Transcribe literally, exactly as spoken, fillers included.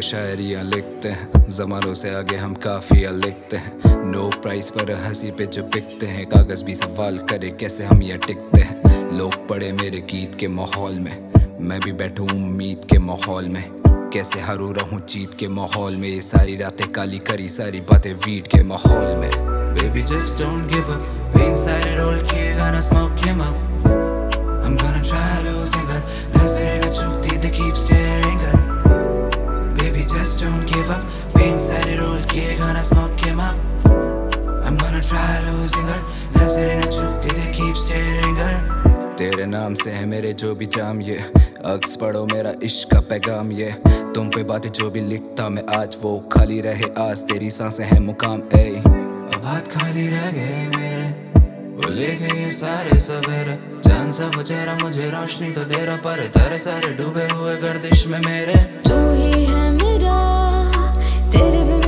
शायरियाँ लिखते हैं, ज़मानों से आगे हम काफिया लिखते हैं। नो प्राइस पर हंसी पे जो बिकते हैं, कागज भी सवाल करे कैसे हम ये टिकते हैं। लोग पड़े मेरे गीत के माहौल में, मैं भी बैठूं उम्मीद के माहौल में। कैसे हरू रहूं जीत के माहौल में, ये सारी रातें काली करी सारी बातें वीट के माहौल में। Baby just don't give up, we inside it all key, gonna smoke him up. I'm gonna try losing her, listening to truth, they keep staring her. Baby just don't give up, we inside it all key, gonna smoke him up. I'm gonna try losing her, listening to truth, they keep staring her. तेरे नाम से है मेरे जो भी जाम, ये अक्स पढ़ो मेरा इश्क का पैगाम। ये तुम पे बातें जो भी लिखता मैं आज, वो खाली रहे आज तेरी सांसें हैं मुकाम। ए अब हाथ खाली रह गए मेरे, वो ले गए ये सारे सवेरे। जान सा वो चेहरा मुझे रोशनी तो दे रहा, पर तेरे सारे डूबे हुए गर्दिश में मेरे। तू ही है मेरा, तेरे बिना